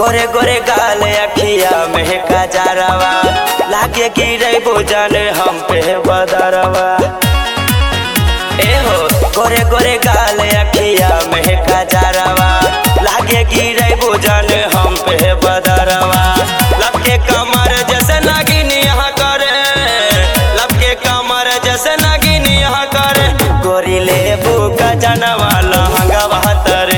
गोरे गोरे गाल अखिया महका जारवा लागे गिरे बुझन हम पे बदरवा। ए हो गोरे गोरे गाल अखिया महका जारवा लागे गिरे बुझन हम पे बदरवा। लपके कमर जैसे नागिन यहाँ करे, लपके कमर जैसे नागिन यहाँ करे। गोरी लेबू का जनवा लहंगा बहतरे,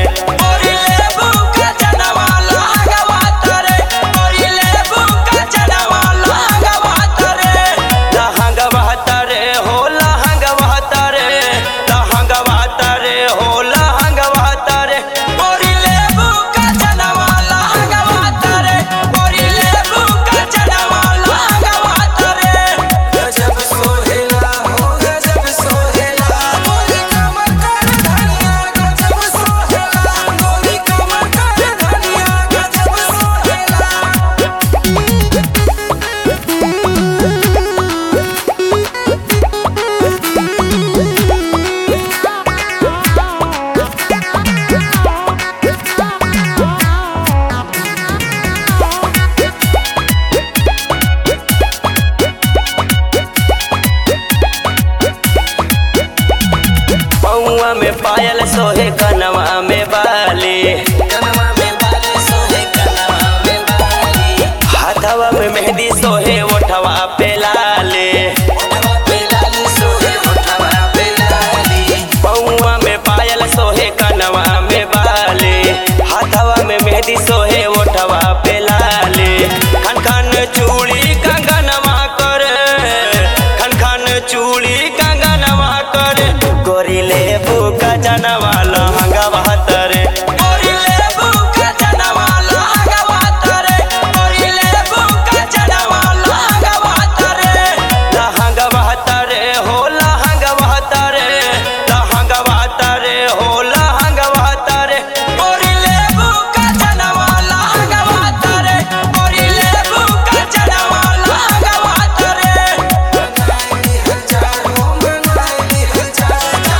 में पायल सोहे कनवा में बाली, कनवा में बाली सोहे कनवा में बाली। हाथवा में मेहंदी सोहे ओठवा पे लाली, ओठवा पे लाली सोहे ओठवा पे लाली। पौवा में पायल सोहे कनवा में बाली, हाथवा में मेहंदी सोहे ओठवा पे लाली। खन खन चूड़ी कंगनवा करे, खन खन चूड़ी कंगनवा करे। गोरी लेबू का जनवा लहंगा बहतरे, गोरी लेबू का जनवा लहंगा बहतरे, गोरी लेबू का जनवा लहंगा बहतरे। लहंगा बहतरे हो लहंगा बहतरे, लहंगा बहतरे हो लहंगा बहतरे। गोरी लेबू का जनवा लहंगा बहतरे, गोरी लेबू का जनवा लहंगा बहतरे। मनाई हजार हो मनाई हजार,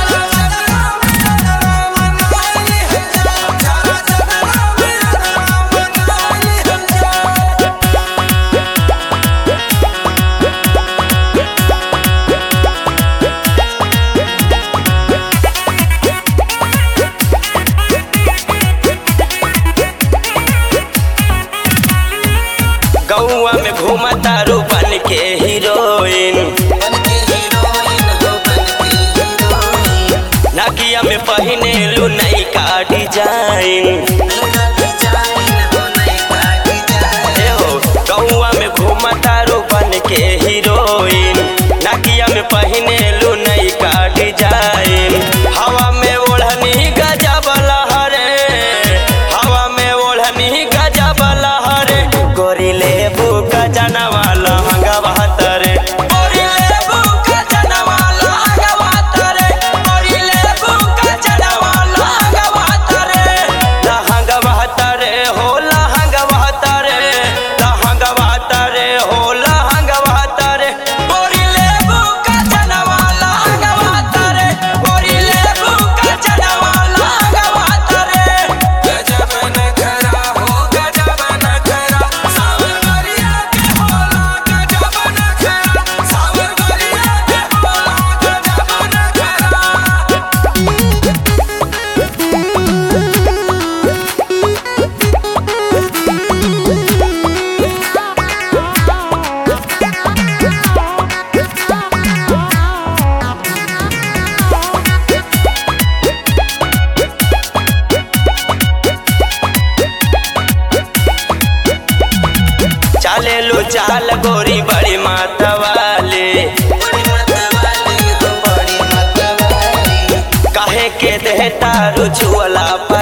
गौआ में घूमता रू बन के हीरोइन, बन के हीरोइन हो बन के हीरोइन। नाकिया में पहने लू नई का डिजाइन। नैका डिजाइन हो नैका डिजाइन। ए हो गौआ में घूमता रू बन के हीरोइन, नाकिया में पहने लू नई का डिजाइन। हवा में ओढ़नी गजब लहरे, हवा में ओढ़नी गजब लहरे। गोरी लेबू का जनवा लहंगा बहतरे, गोरी लेबू का जनवा लहंगा बहतरे, गोरी लेबू का जनवा लहंगा बहतरे। लहंगा बहतरे हो लहंगा बहतरे, लहंगा बहतरे हो लहंगा बहतरे। गोरी लेबू का जनवा लहंगा बहतरे, गोरी लेबू का जनवा लहंगा बहतरे। गजब नखरा हो गजब नखरा, सावरिया के होला गजब नखरा, सावरिया के होला गजब नखरा। चाले लो चाल गोरी बड़ी मातवाली, बड़ी मतवाली हो बड़ी मतवाली। काहे के देहता रुझुअला